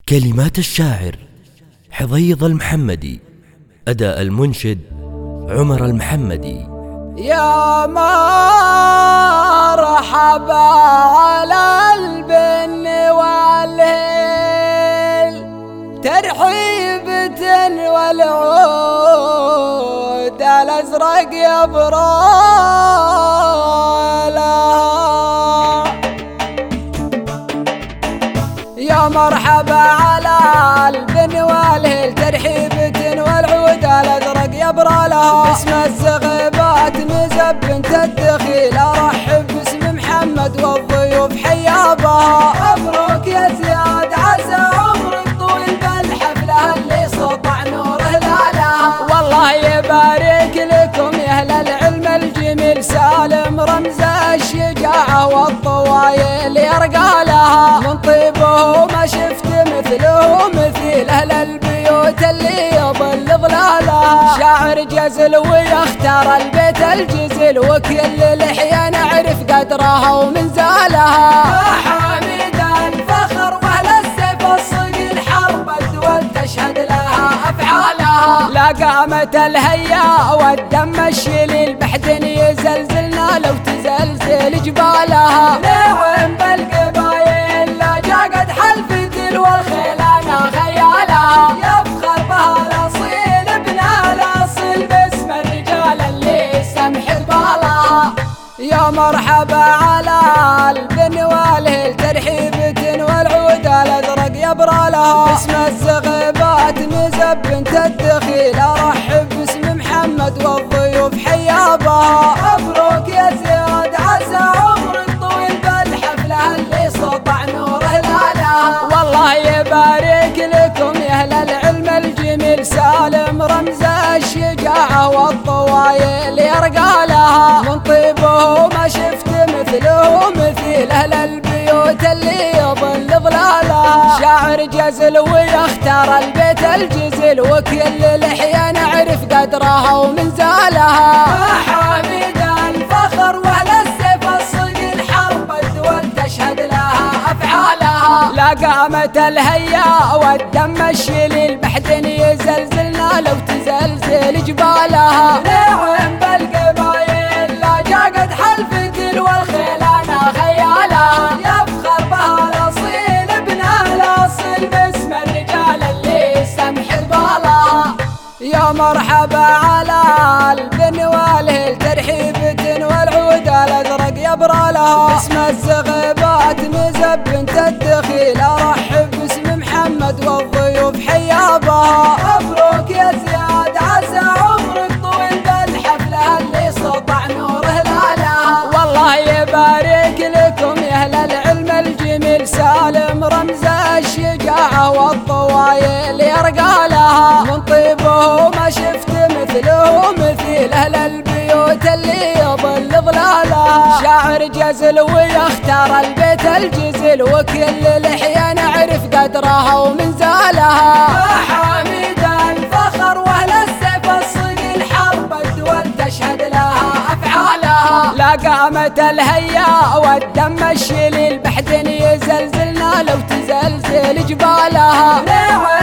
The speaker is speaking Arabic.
كلمات الشاعر حضيض المحمدي، أداء المنشد عمر المحمدي. يا مرحبا على البن والهيل، ترحيبة والعود الأزرق يبرى لها. يا مرحبا على البن والهيل، ترحيبة والعود الأزرق يبرى لها. اسم الزغيبات مزبن الدخيل، أرحب باسم محمد والضيوف حيابها. مبروك يا زياد، عسى عمرك طويل بالحفلة اللي سطع نوره لها. والله يبارك لكم يا أهل العلم الجميل، سالم رمز الشجاعة والطوايل يرقى لها. من طيبه ما شفت مثله مثيل، أهل البيوت اللي يظل ظلالها. شاعر جزل ويختار البيت الجزل، وكل لحية نعرف قدرها ومنزالها. حامد الفخر واهل السيف الصقيل، حرب الدول تشهد لها أفعالها. لا قامت الهيا والدم الشليل، بحدن يزلزلنا لو تزلزل جبالها. نعم بالقبايل لا جاقت حلفتل، والخيلانة خيالها. يفخر بها الأصيل ابن الأصيل، باسم الرجال اللي سمح بالها. يا مرحبا على البن والهيل، ترحيبة والعود الأزرق يبرى لها. اسم الزغيبات مزبن الدخيل، أرحب باسم محمد والضيوف حيابها. مبروك يا زياد، عسى عمرك طويل بالحفلة اللي سطع نوره لها. والله يبارك لكم يا أهل العلم الجميل، سالم رمز الشجاعة والطوايل يرقى لها. من طيبه ما شفت مثله مثيل، أهل البيوت اللي يظل ظلالها. شاعر جزل ويختار البيت الجزل، وكل لحية نعرف قدرها ومنزالها. حامد الفخر واهل السيف الصقيل، حرب الدول تشهد لها أفعالها. لا قامت الهيا والدم الشليل، بحدن يزلزلنا لو تزلزل جبالها. نعم بالقبايل لا جاقت حلفتل، والخيلانة خيالها. يفخر بها الأصيل ابن الأصيل، باسم الرجال اللي سمح بالها. يا مرحبا على البن والهيل، ترحيبة والعود الأزرق يبرى لها. اسم الزغيبات مزبن الدخيل، أرحب باسم محمد والضيوف حيابها. مبروك يا زياد، عسى عمرك طويل بالحفلة اللي سطع نوره لها. والله يبارك لكم يا أهل العلم الجميل، سالم رمز الشجاعة والطوايل يرقى لها. من طيبه ما شفت مثله مثيل، أهل البيوت اللي يظل ظلالها. شاعر جزل ويختار البيت الجزل، وكل لحية نعرف قدرها ومنزالها. حامد الفخر واهل السيف الصقيل، حرب الدول تشهد لها أفعالها. لا قامت الهيا والدم الشليل، بحدن يزلزلنا لو تزلزل جبالها.